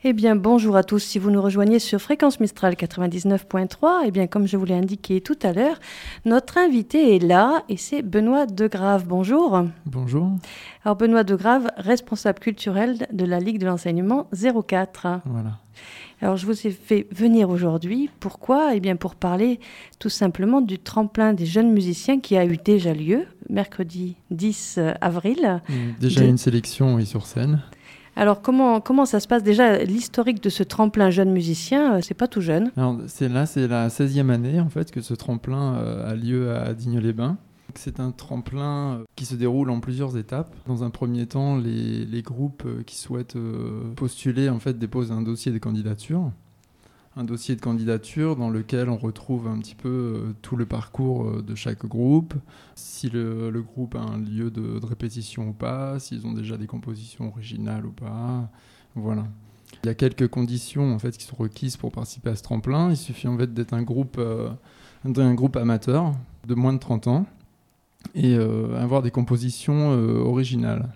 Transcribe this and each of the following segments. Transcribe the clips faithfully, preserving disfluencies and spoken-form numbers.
Eh bien, bonjour à tous. Si vous nous rejoignez sur Fréquence Mistral quatre-vingt-dix-neuf point trois, eh bien, comme je vous l'ai indiqué tout à l'heure, notre invité est là et c'est Benoît Degrave. Bonjour. Bonjour. Alors, Benoît Degrave, responsable culturel de la Ligue de l'enseignement zéro quatre. Voilà. Alors, je vous ai fait venir aujourd'hui. Pourquoi ? Eh bien, pour parler tout simplement du tremplin des jeunes musiciens qui a eu déjà lieu, mercredi dix avril. Déjà de... une sélection, oui, sur scène. Alors, comment, comment ça se passe ? Déjà, l'historique de ce tremplin jeune musicien, euh, c'est pas tout jeune. Alors, c'est là, c'est la seizième année, en fait, que ce tremplin euh, a lieu à Digne-les-Bains. C'est un tremplin euh, qui se déroule en plusieurs étapes. Dans un premier temps, les, les groupes euh, qui souhaitent euh, postuler, en fait, déposent un dossier de candidature. Un dossier de candidature dans lequel on retrouve un petit peu euh, tout le parcours euh, de chaque groupe, si le, le groupe a un lieu de, de répétition ou pas, s'ils ont déjà des compositions originales ou pas, voilà. Il y a quelques conditions en fait qui sont requises pour participer à ce tremplin. Il suffit en fait d'être un groupe, euh, un groupe amateur de moins de trente ans et euh, avoir des compositions euh, originales.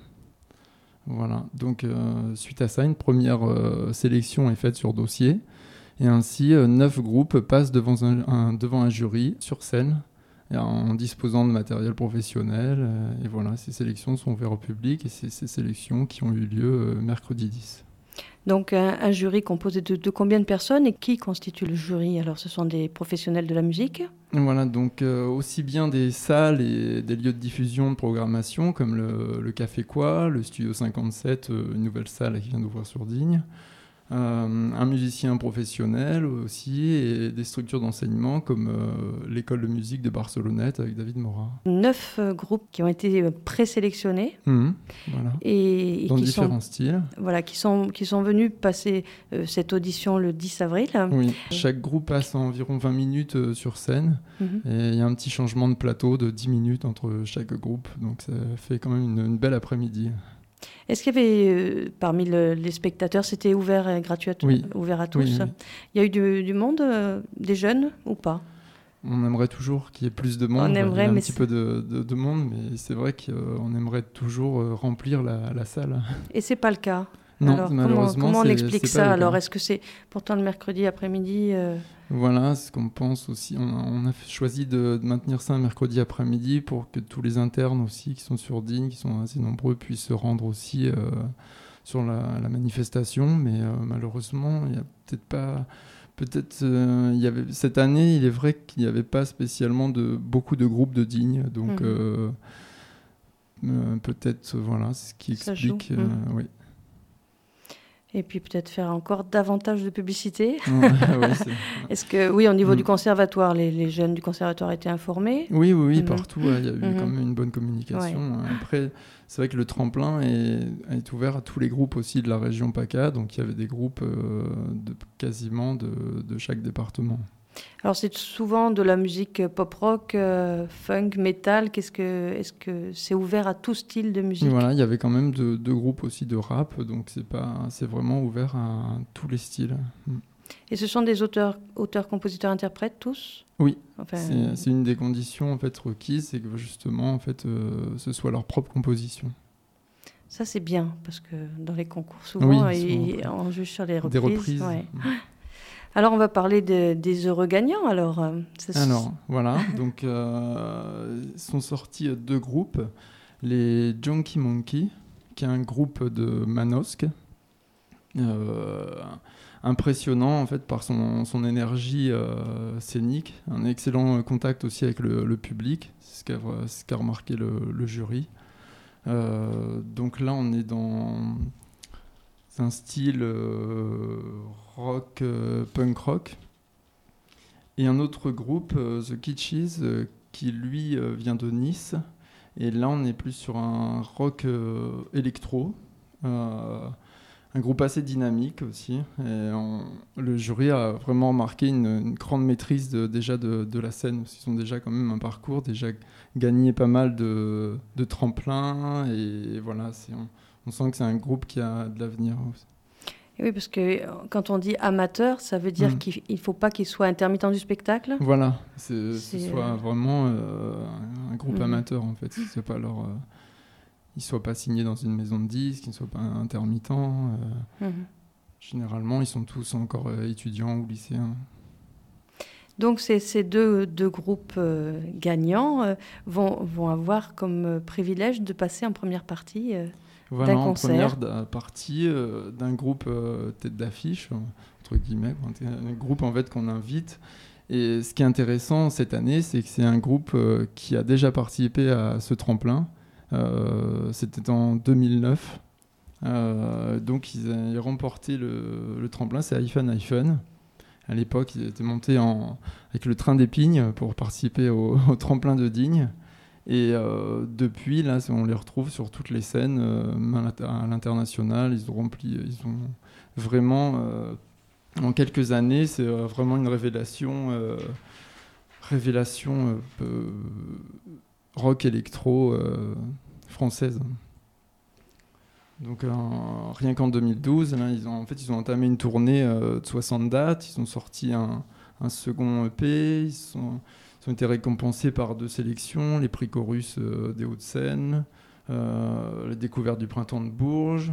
Voilà. Donc euh, suite à ça, une première euh, sélection est faite sur dossier. Et ainsi, euh, neuf groupes passent devant un, un, devant un jury sur scène en disposant de matériel professionnel. Euh, et voilà, ces sélections sont ouvertes au public et c'est ces sélections qui ont eu lieu euh, mercredi dix. Donc un, un jury composé de, de combien de personnes et qui constitue le jury ? Alors ce sont des professionnels de la musique ? Voilà, donc euh, aussi bien des salles et des lieux de diffusion de programmation comme le, le Café Quoi, le Studio cinquante-sept, euh, une nouvelle salle qui vient d'ouvrir sur Digne. Euh, un musicien professionnel aussi et des structures d'enseignement comme euh, l'école de musique de Barcelonnette avec David Mora. Neuf euh, groupes qui ont été présélectionnés Mmh, voilà. et, et dans qui différents sont, styles. Voilà, qui sont, qui sont venus passer euh, cette audition le dix avril. Oui, chaque groupe passe environ vingt minutes euh, sur scène Mmh. et il y a un petit changement de plateau de dix minutes entre chaque groupe, donc ça fait quand même une, une belle après-midi. Est-ce qu'il y avait, euh, parmi le, les spectateurs, c'était ouvert, euh, gratuit, Oui. ouvert à tous ? Oui, oui. Il y a eu du, du monde, euh, des jeunes ou pas ? On aimerait toujours qu'il y ait plus de monde. On aimerait, il y a un mais petit c'est... peu de, de, de monde, mais c'est vrai qu'on aimerait toujours euh, remplir la, la salle. Et c'est pas le cas. Non, alors, malheureusement, comment, comment on c'est, explique c'est pas ça le alors ? cas. Est-ce que c'est pourtant le mercredi après-midi euh... Voilà, c'est ce qu'on pense aussi. On a, on a choisi de, de maintenir ça un mercredi après-midi pour que tous les internes aussi qui sont sur Digne, qui sont assez nombreux, puissent se rendre aussi euh, sur la, la manifestation. Mais euh, malheureusement, il n'y a peut-être pas... Peut-être, euh, il y avait, cette année, il est vrai qu'il n'y avait pas spécialement de, beaucoup de groupes de Digne. Donc, mmh. euh, euh, peut-être, voilà, c'est ce qui ça explique... joue. Euh, mmh. oui. Et puis peut-être faire encore davantage de publicité. Ouais, ouais, c'est... Est-ce que, oui, au niveau mmh. du mm. conservatoire, les, les jeunes du conservatoire étaient informés ? Oui, oui, oui mmh. partout, il y a eu mmh. quand même une bonne communication. Ouais. Après, c'est vrai que le tremplin est, est ouvert à tous les groupes aussi de la région PACA, donc il y avait des groupes euh, de, quasiment de, de chaque département. Alors c'est souvent de la musique pop-rock, euh, funk, métal. Qu'est-ce que, est-ce que c'est ouvert à tout style de musique ? Voilà, il y avait quand même deux de groupes aussi de rap, donc c'est, pas, c'est vraiment ouvert à tous les styles. Et ce sont des auteurs, auteurs, compositeurs, interprètes tous ? Oui, enfin, c'est, c'est une des conditions en fait, requises, c'est que justement en fait, euh, ce soit leur propre composition. Ça c'est bien, parce que dans les concours souvent, oui, et on juge sur les reprises. Des reprises. Ouais. Alors, on va parler de, des heureux gagnants. Alors, euh, alors voilà. Donc, euh, sont sortis deux groupes. Les Junkie Monkey, qui est un groupe de Manosque, euh, impressionnant en fait par son, son énergie euh, scénique, un excellent contact aussi avec le, le public, c'est ce qu'a, ce qu'a remarqué le, le jury. Euh, donc là, on est dans un style euh, rock, euh, punk rock. Et un autre groupe, euh, The Kitschis, euh, qui lui euh, vient de Nice. Et là, on est plus sur un rock euh, électro. Euh, un groupe assez dynamique aussi. Et on, le jury a vraiment remarqué une, une grande maîtrise de, déjà de, de la scène. Parce qu'ils ont déjà quand même un parcours, déjà gagné pas mal de, de tremplins. Et voilà, c'est... On, On sent que c'est un groupe qui a de l'avenir aussi. Et oui, parce que quand on dit amateur, ça veut dire mmh. qu'il ne faut pas qu'il soit intermittent du spectacle. Voilà, c'est, c'est... ce soit vraiment euh, un groupe mmh. amateur en fait. C'est pas leur, euh, ils ne soient pas signés dans une maison de disques, qu'ils ne soient pas intermittents. Euh... Mmh. généralement, ils sont tous encore euh, étudiants ou lycéens. Donc ces, ces deux, deux groupes euh, gagnants euh, vont, vont avoir comme euh, privilège de passer en première partie euh, voilà, d'un en concert. première da- partie euh, d'un groupe euh, tête d'affiche, entre guillemets, un groupe en fait qu'on invite. Et ce qui est intéressant cette année, c'est que c'est un groupe euh, qui a déjà participé à ce tremplin. Euh, c'était en deux mille neuf. Euh, donc ils ont remporté le, le tremplin, c'est Hyphen Hyphen. À l'époque, ils étaient montés en, avec le train d'Épingle pour participer au, au tremplin de Digne. Et euh, depuis, là, on les retrouve sur toutes les scènes euh, à l'international. Ils ont rempli, ils ont vraiment, euh, en quelques années, c'est euh, vraiment une révélation, euh, révélation euh, rock électro euh, française. Donc euh, rien qu'en deux mille douze, là, ils ont, en fait, ils ont entamé une tournée euh, de soixante dates, ils ont sorti un, un second E P, ils, sont, ils ont été récompensés par deux sélections, les prix Chorus euh, des Hauts-de-Seine, euh, la découverte du Printemps de Bourges,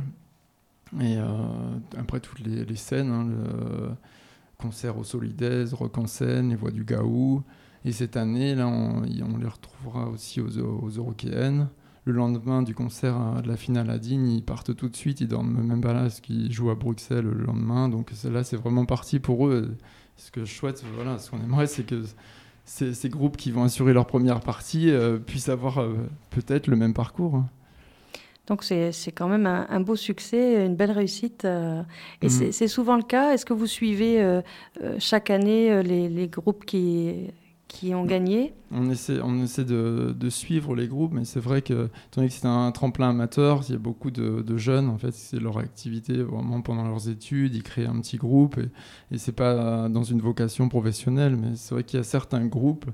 et euh, après toutes les, les scènes, hein, le concert au Solidaise, Rock en scène, les Voix du Gaou, et cette année, là, on, on les retrouvera aussi aux, aux Eurokéennes. Le lendemain du concert de la finale à Digne, ils partent tout de suite, ils dorment même pas là parce qu'ils jouent à Bruxelles le lendemain. Donc là, c'est vraiment parti pour eux. Ce que je souhaite, voilà, ce qu'on aimerait, c'est que ces, ces groupes qui vont assurer leur première partie euh, puissent avoir euh, peut-être le même parcours. Donc c'est, c'est quand même un, un beau succès, une belle réussite. Euh, et mmh. c'est, c'est souvent le cas. Est-ce que vous suivez euh, euh, chaque année euh, les, les groupes qui... qui ont gagné? On essaie, on essaie de, de suivre les groupes, mais c'est vrai que, étant donné que c'est un tremplin amateur, il y a beaucoup de, de jeunes, en fait, c'est leur activité vraiment pendant leurs études, ils créent un petit groupe, et, et c'est pas dans une vocation professionnelle, mais c'est vrai qu'il y a certains groupes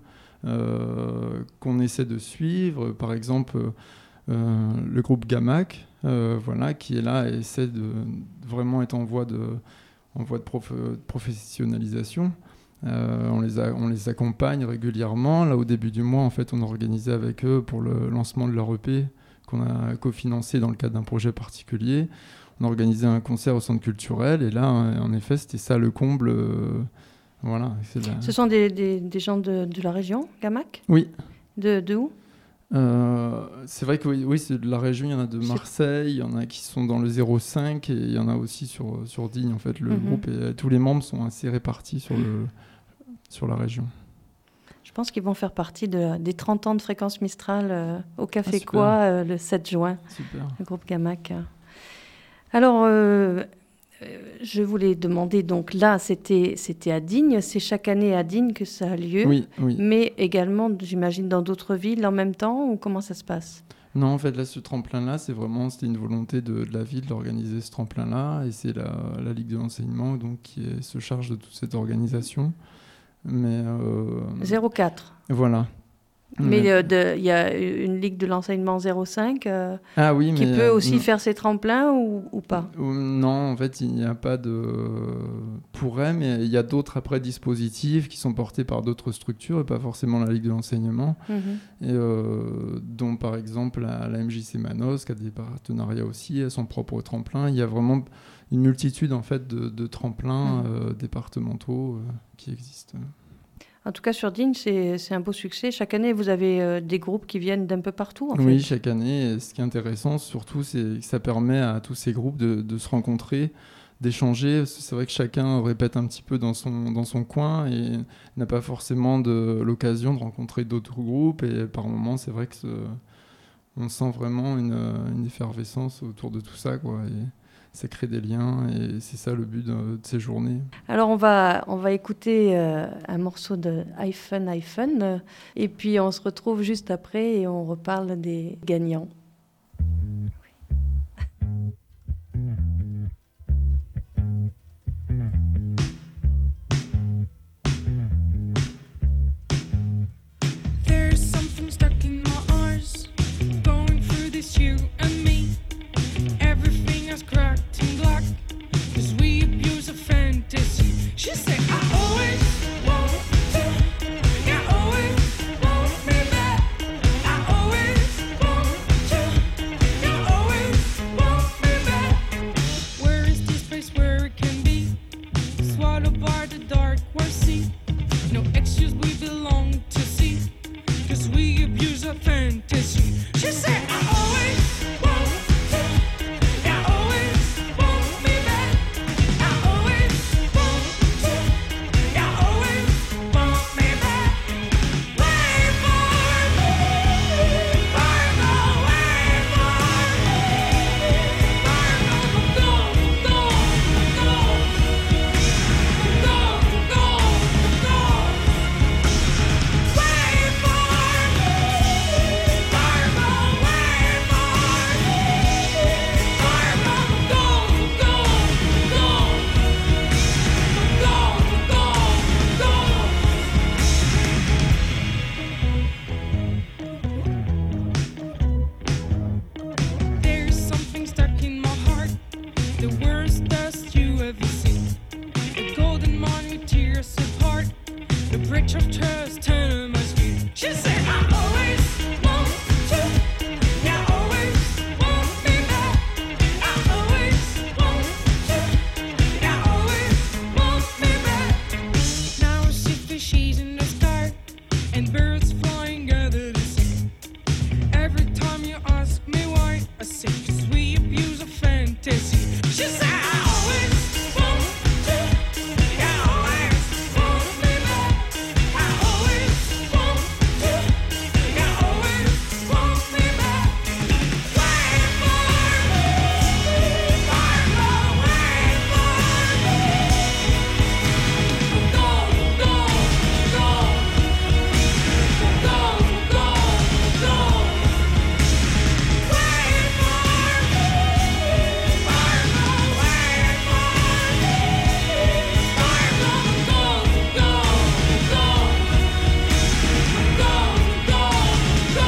euh, qu'on essaie de suivre, par exemple euh, le groupe Gamac, euh, voilà, qui est là et essaie de, de vraiment être en voie de, en voie de, prof, de professionnalisation. Euh, on, les a, on les accompagne régulièrement. Là, au début du mois, en fait, on a organisé avec eux pour le lancement de leur E P qu'on a cofinancé dans le cadre d'un projet particulier. On a organisé un concert au centre culturel et là, en effet, c'était ça le comble. Euh, voilà, c'est la... Ce sont des, des, des gens de, de la région, Gamac ? Oui. De, de où ? Euh, c'est vrai que oui, oui, c'est de la région, il y en a de Marseille, il y en a qui sont dans le zéro cinq et il y en a aussi sur, sur Digne, en fait, le mm-hmm. groupe, et tous les membres sont assez répartis sur, le, sur la région. Je pense qu'ils vont faire partie de, des trente ans de Fréquence Mistral euh, au Café ah, Quoi euh, le sept juin, super. Le groupe Gamac. Alors, euh, je voulais demander, donc là, c'était, c'était à Digne, c'est chaque année à Digne que ça a lieu, oui, oui. mais également, j'imagine, dans d'autres villes en même temps, ou comment ça se passe ? Non, en fait, là, ce tremplin-là, c'est vraiment, c'était une volonté de, de la ville d'organiser ce tremplin-là, et c'est la, la Ligue de l'enseignement donc, qui est, se charge de toute cette organisation. Mais euh, zéro quatre. Voilà. Mais il euh, y a une Ligue de l'enseignement zéro cinq euh, ah oui, qui mais, peut aussi euh, faire ses tremplins ou, ou pas ? Non, en fait, il n'y a pas de... pourrait, mais il y a d'autres après dispositifs qui sont portés par d'autres structures et pas forcément la Ligue de l'enseignement. Mm-hmm. Et, euh, dont par exemple la, la M J C Manos qui a des partenariats aussi, à son propre tremplin. Il y a vraiment une multitude en fait, de, de tremplins mm-hmm. euh, départementaux euh, qui existent. En tout cas, sur Digne, c'est, c'est un beau succès. Chaque année, vous avez euh, des groupes qui viennent d'un peu partout, en oui, fait. chaque année. Et ce qui est intéressant, surtout, c'est que ça permet à tous ces groupes de, de se rencontrer, d'échanger. C'est vrai que chacun répète un petit peu dans son, dans son coin et n'a pas forcément de, l'occasion de rencontrer d'autres groupes. Et par moments, c'est vrai que ce, on sent vraiment une, une effervescence autour de tout ça, quoi. Et ça crée des liens et c'est ça le but de, de ces journées. Alors on va, on va écouter euh, un morceau de Hyphen Hyphen euh, et puis on se retrouve juste après et on reparle des gagnants. There's something stuck in my eyes, going through this you and me. Everything has cracked and black, cause we abuse a fantasy. She said, I always want to, I always want me back, I always want to, see. No excuse, we belong to see. Cause we abuse our fantasy. She said, I always want to. I always want me back. I always want to. I always want me back. Wait for me. Fargo, wait for me. Fargo, go, go, go. Go, go, go. Wait for me. Fargo, wait for me. Fargo, go, go, go. Go, go, go. There's something stuck in my heart, the worst dust you ever seen. The golden morning tears apart, the bridge of trust turn my street. She said, I always want to, I always want me back. I always want to, I always want me back. Now I see fishes in the sky and birds flying under the sea. Every time you ask me why, I say, 'cause we abuse a fantasy. She said, I always want to, I always want me back. I always want to, I always want me back. Wait for me, Fargo, wait for me. Go, go, go. Go, go, go. Wait for me, Fargo, wait for me. Fargo, go, go, go. Go, go, go.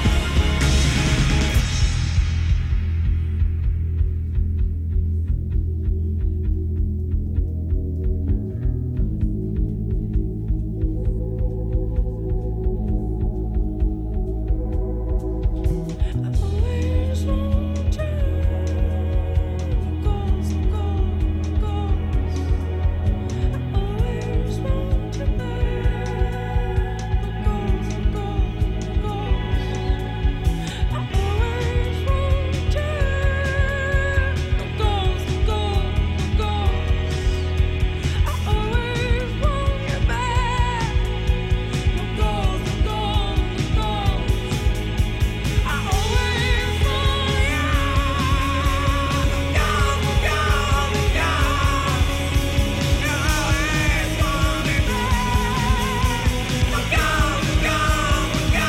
I always want to. Goes, goes, goes. I always want to back. Goes, goes, goes. I always want to. Goes, goes, goes. I always want you back. Goes, goes, goes. I always want you. Go, go, go. You always want me back. Go, go, go, go.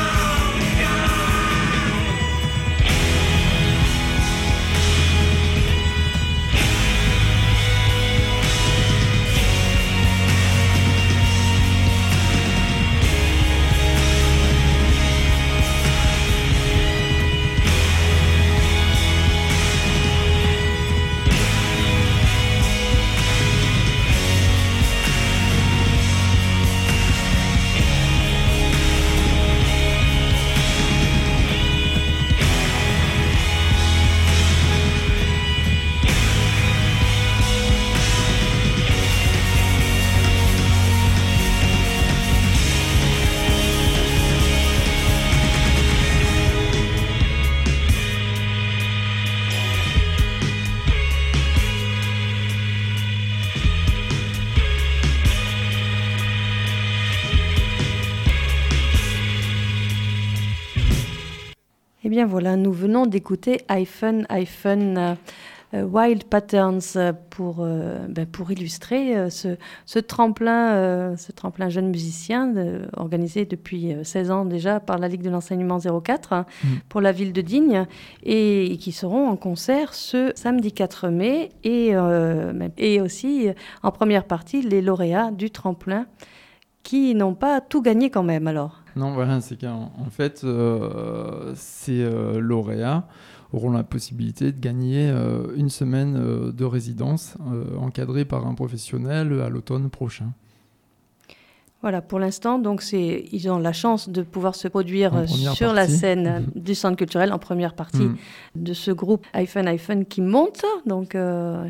Eh bien voilà, nous venons d'écouter Hyphen, Hyphen, euh, euh, Wild Patterns euh, pour, euh, ben, pour illustrer euh, ce, ce, tremplin, euh, ce tremplin jeune musicien de, organisé depuis euh, seize ans déjà par la Ligue de l'enseignement zéro quatre hein, mmh. pour la ville de Digne et, et qui seront en concert ce samedi quatre mai et, euh, et aussi euh, en première partie les lauréats du tremplin qui n'ont pas tout gagné quand même alors. Non, voilà, c'est qu'en en fait, euh, ces euh, lauréats auront la possibilité de gagner euh, une semaine euh, de résidence euh, encadrée par un professionnel à l'automne prochain. Voilà, pour l'instant, donc c'est, ils ont la chance de pouvoir se produire sur partie. la scène mmh. du centre culturel en première partie mmh. de ce groupe Hyphen Hyphen qui monte, donc euh,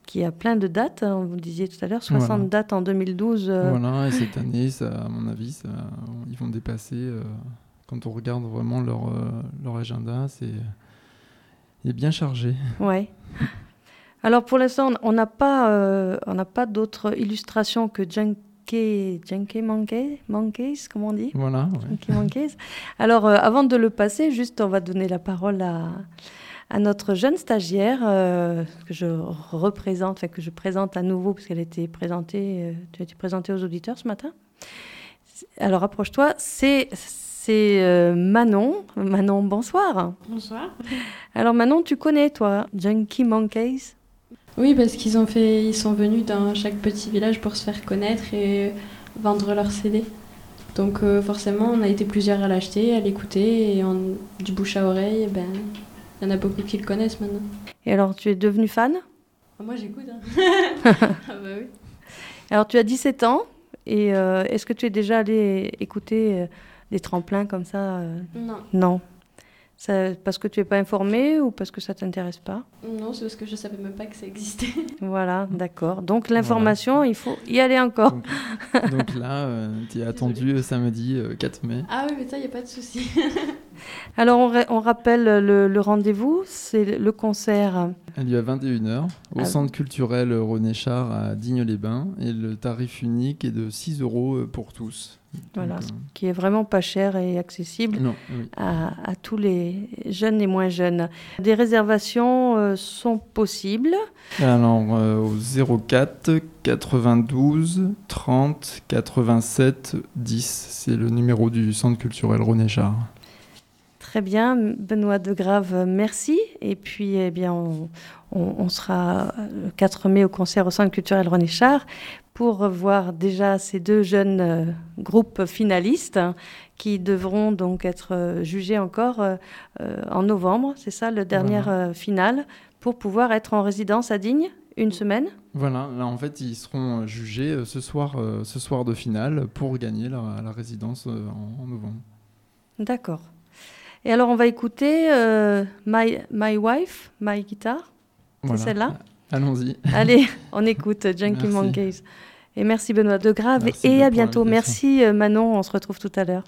qui a plein de dates. Hein, vous le disiez tout à l'heure, soixante Voilà. dates en deux mille douze. Euh... Voilà, et cette année, ça, à mon avis, ça, ils vont dépasser. Euh, quand on regarde vraiment leur, euh, leur agenda, c'est, il est bien chargé. Ouais. Alors pour l'instant, on n'a pas, euh, on n'a pas d'autres illustrations que Junkie, Junkie Monkey, Monkeys, comment on dit? Voilà. Ouais. Junkie Monkeys. Alors euh, avant de le passer, juste on va donner la parole à, à notre jeune stagiaire euh, que je représente, enfin que je présente à nouveau parce qu'elle a été présentée, euh, tu as été présentée aux auditeurs ce matin. Alors approche-toi, c'est c'est euh, Manon. Manon, bonsoir. Bonsoir. Alors Manon, tu connais toi Junkie Monkeys? Oui, parce qu'ils ont fait, ils sont venus dans chaque petit village pour se faire connaître et vendre leurs C D. Donc euh, forcément, on a été plusieurs à l'acheter, à l'écouter, et on, du bouche à oreille, ben, il y en a beaucoup qui le connaissent maintenant. Et alors, tu es devenue fan? Moi, j'écoute. Hein. ah bah oui. Alors, tu as dix-sept ans, et euh, est-ce que tu es déjà allé écouter euh, des tremplins comme ça euh... Non. Non. Ça, parce que tu n'es pas informée ou parce que ça ne t'intéresse pas? Non, c'est parce que je ne savais même pas que ça existait. Voilà, d'accord. Donc l'information, voilà. Il faut y aller encore. Donc, donc là, euh, tu es attendu euh, samedi euh, quatre mai. Ah oui, mais ça, il n'y a pas de souci. Alors on, on rappelle le, le rendez-vous, c'est le concert. Elle lieu à vingt et une heures au ah, centre culturel René Char à Digne-les-Bains, et le tarif unique est de six euros pour tous. Voilà, Donc, ce euh... qui est vraiment pas cher et accessible non, oui. à, à tous les jeunes et moins jeunes. Des réservations euh, sont possibles. Alors, euh, au zéro quatre quatre-vingt-douze trente quatre-vingt-sept dix, c'est le numéro du centre culturel René Char. Très bien, Benoît Degrave, merci. Et puis, eh bien, on, on, on sera le quatre mai au concert au Centre culturel René Char pour voir déjà ces deux jeunes euh, groupes finalistes hein, qui devront donc être euh, jugés encore euh, euh, en novembre. C'est ça, le dernier voilà. euh, final, pour pouvoir être en résidence à Digne une semaine. Voilà, là en fait, ils seront jugés euh, ce soir, euh, ce soir de finale pour gagner la, la résidence euh, en, en novembre. D'accord. Et alors, on va écouter euh, My, My Wife, My Guitar. Voilà. C'est celle-là? Allons-y. Allez, on écoute Junkie Monkeys. Et merci Benoît Degrave. Merci et à bientôt. Merci Manon, on se retrouve tout à l'heure.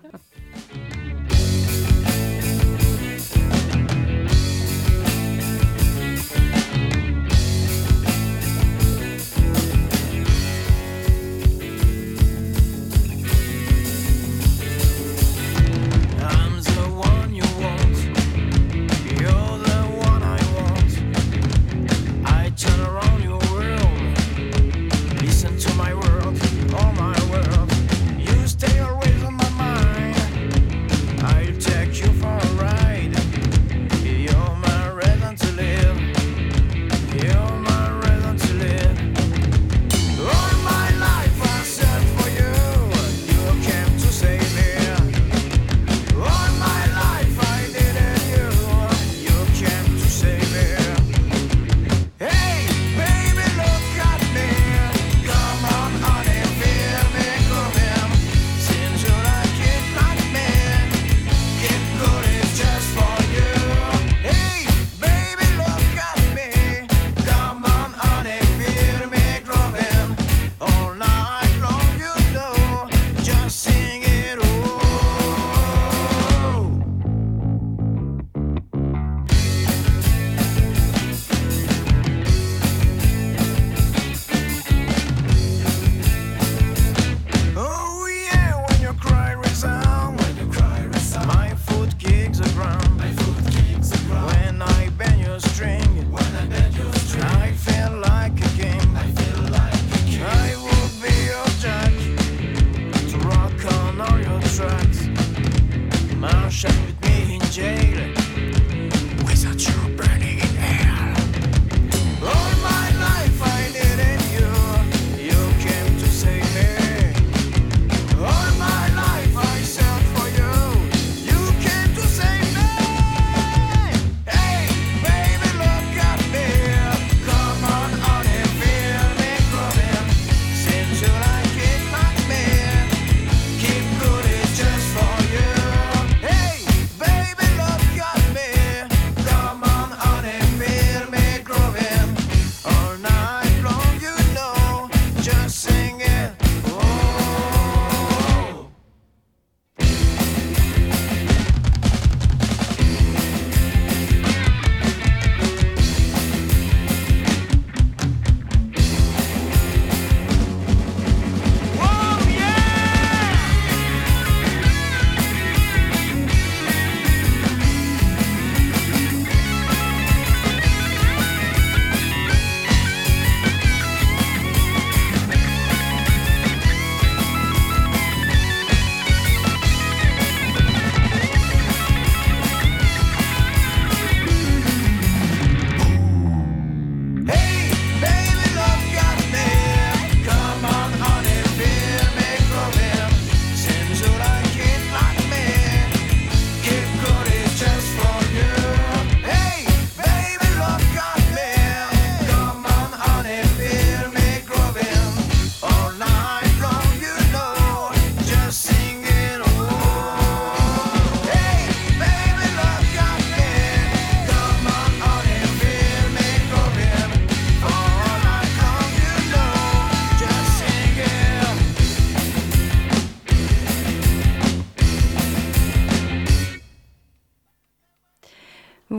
To my world, all my world, you stay always on my mind.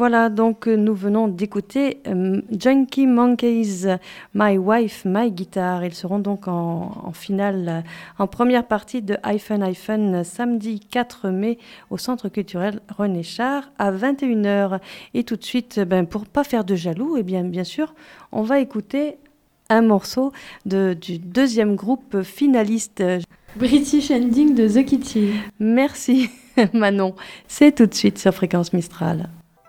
Voilà, donc euh, nous venons d'écouter euh, Junkie Monkeys, My Wife, My Guitar. Ils seront donc en, en finale, euh, en première partie de Hyphen Hyphen, samedi quatre mai au Centre culturel René Char à vingt et une heures. Et tout de suite, ben, pour pas faire de jaloux, eh bien, bien sûr, on va écouter un morceau de, du deuxième groupe finaliste. British Ending de The Kitty. Merci Manon, c'est tout de suite sur Fréquence Mistral.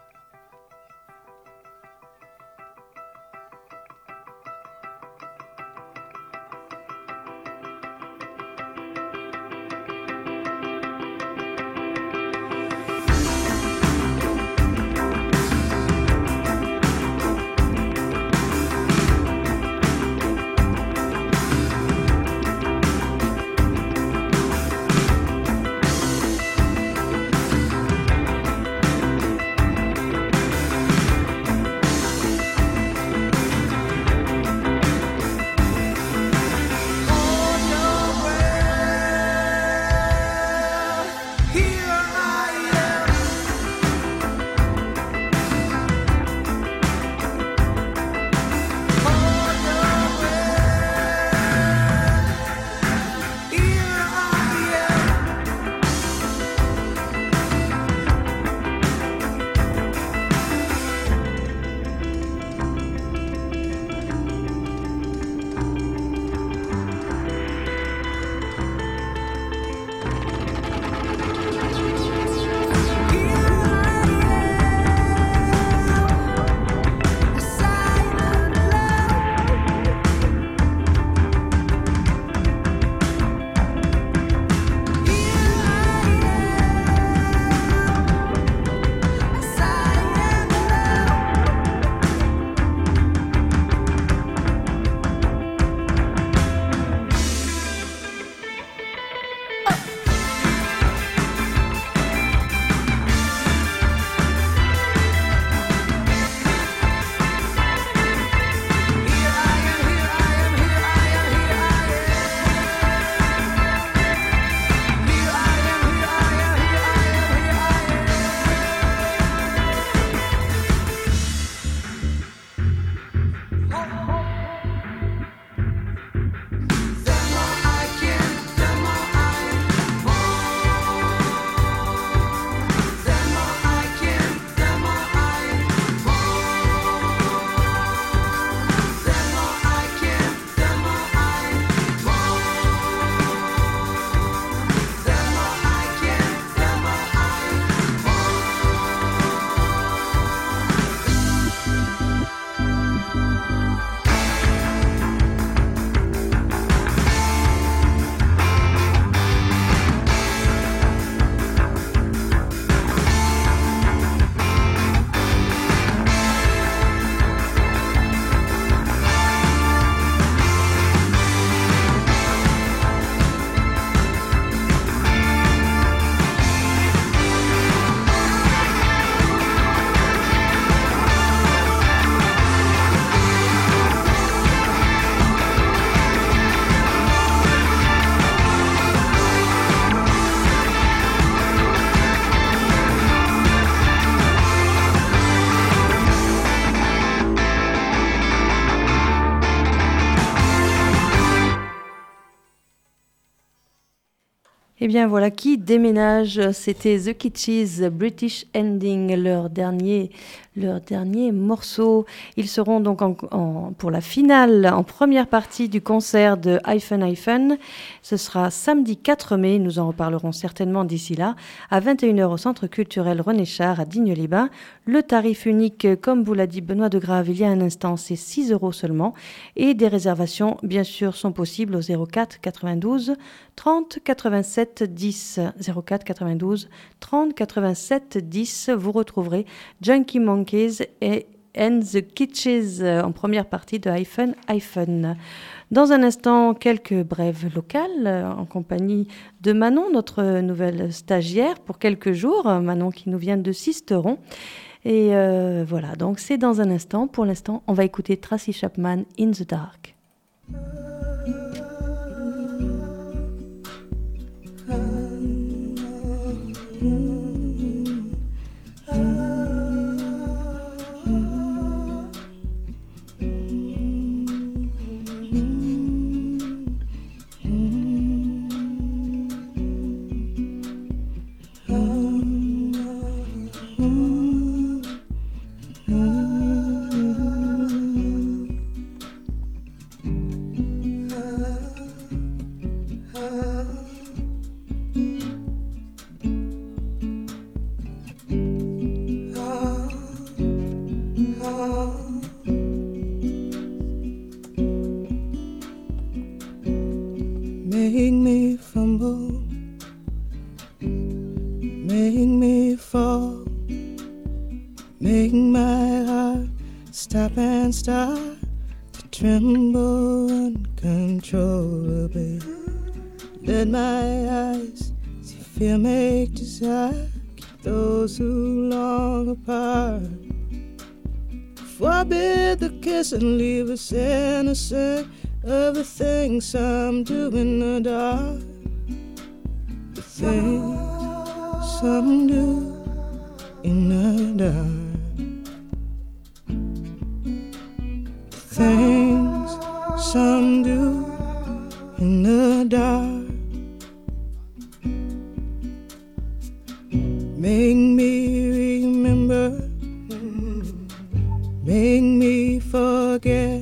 Eh bien voilà qui déménage, c'était The Kitschys, British Ending, leur dernier, leur dernier morceau. Ils seront donc en, en, pour la finale, en première partie du concert de Hyphen Hyphen. Ce sera samedi quatre mai, nous en reparlerons certainement d'ici là, à vingt et une heures au Centre culturel René Char à Digne-les-Bains. Le tarif unique, comme vous l'a dit Benoît de Grave il y a un instant, c'est six euros seulement. Et des réservations, bien sûr, sont possibles au zéro quatre quatre-vingt-douze trente quatre-vingt-sept dix. zéro quatre quatre-vingt-douze trente quatre-vingt-sept dix. Vous retrouverez Junkie Monkeys et and the Kitschys en première partie de Hyphen Hyphen. Dans un instant, quelques brèves locales en compagnie de Manon, notre nouvelle stagiaire pour quelques jours. Manon qui nous vient de Sisteron. Et euh, voilà, donc c'est dans un instant. Pour l'instant, on va écouter Tracy Chapman, In the Dark. make me fumble, make me fall, make my heart stop and start to tremble uncontrollably. Let my eyes see fear make desire, keep those who long apart. Forbid the kiss and leave us innocent of the things some do in the dark. The things some do in the dark. The things some do in the dark. Make me remember, make me forget,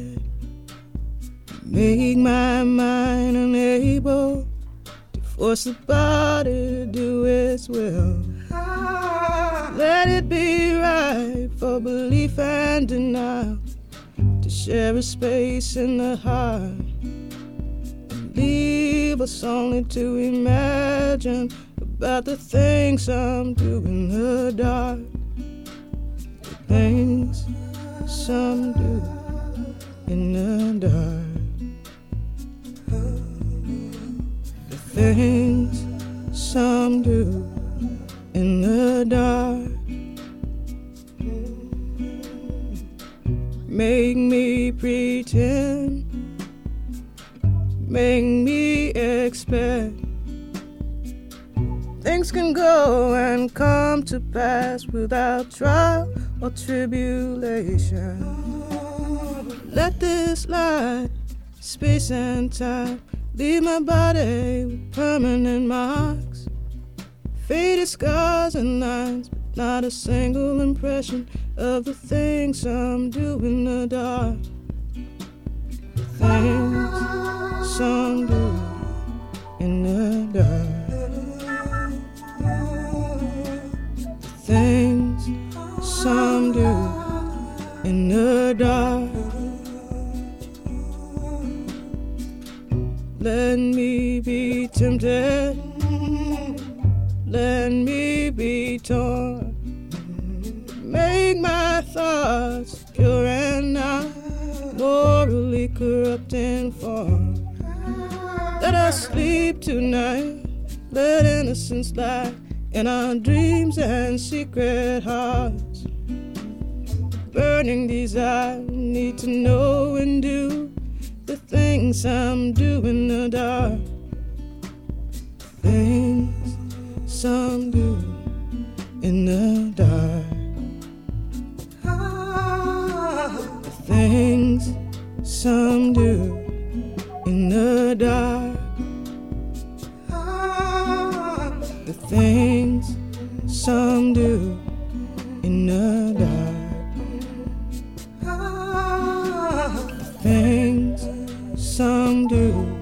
make my mind unable to force the body to do its will. Let it be right for belief and denial to share a space in the heart, and leave us only to imagine about the things some do in the dark. The things some do in the dark. The things some do in the dark. Make me pretend, make me expect things can go and come to pass without trial or tribulation. Let this light, space and time, leave my body with permanent marks, faded scars and lines, but not a single impression of the things some do in the dark. The things some do in the dark. The things some do in the dark. Let me be tempted, let me be torn, make my thoughts pure and not morally corrupt in form. Let us sleep tonight, let innocence lie in our dreams and secret hearts. Burning desire, need to know and do the things some do in the dark. Things some do in the dark. The things some do in the dark. The things some do in the dark. The things some do